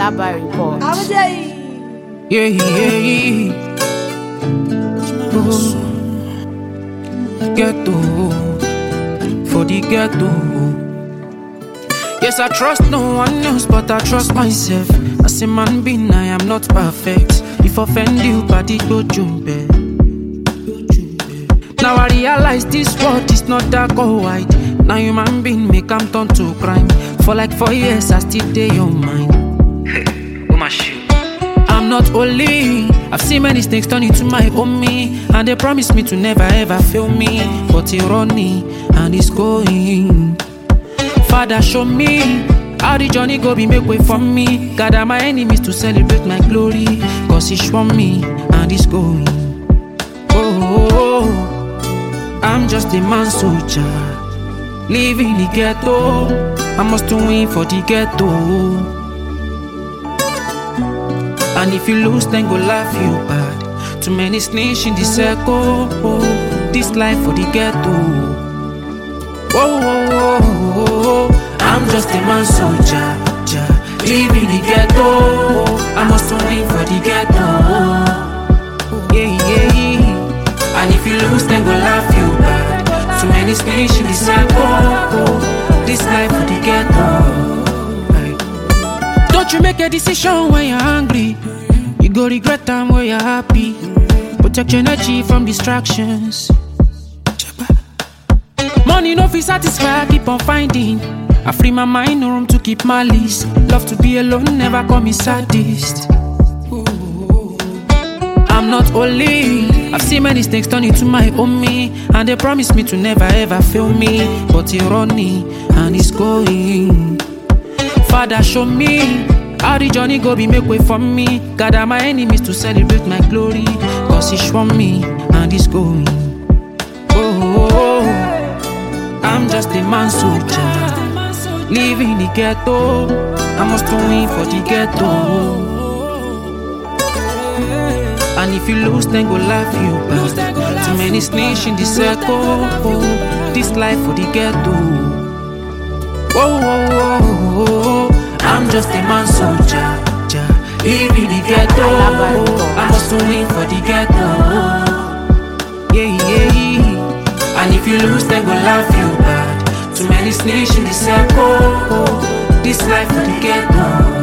Alaba Report. Yeah, yeah. Oh. Ghetto. For the ghetto. Yes, I trust no one else, but I trust myself. As a man being, I am not perfect. If offend you, body go jumbe. Now I realize this world is not dark or white. Now human being make am turn to crime. For like 4 years, I still dey your mind. Oh my shit. I'm not holy. I've seen many snakes turn into my homie, and they promise me to never ever fail me. But it's running and it's going. Father, show me how the journey go be make way for me. Gather my enemies to celebrate my glory. Cause it's from me and it's going. Oh, I'm just a man soldier, living the ghetto. I must win for the ghetto. And if you lose, then go laugh you bad. Too many snakes in the circle. This life for the ghetto. Whoa. I'm just a man soldier, living the ghetto. I must win for the ghetto. Yeah. And if you lose, then go laugh you bad. Too many snakes in the circle. This life for the ghetto. Don't you make a decision when you're angry. You go regret time when you're happy. Protect your energy from distractions. Money no fit satisfy, I keep on finding. I free my mind, no room to keep malice. Love to be alone, never call me sadist. I'm not holy. I've seen many snakes turn into my homie, and they promise me to never ever fail me. But it's running and it's going. Father, show me how the journey go be make way for me. Gather my enemies to celebrate my glory. Cause it's from me and it's going. Oh, I'm just a man soldier, living the ghetto. I must win for the ghetto. And if you lose, then go laugh you bad. Too many snakes in the circle. This life for the ghetto. Whoa. I'm just a man soldier, living the ghetto. I must win for the ghetto. Yeah. And if you lose, then go laugh you bad. Too many snakes in the circle. This life for the ghetto.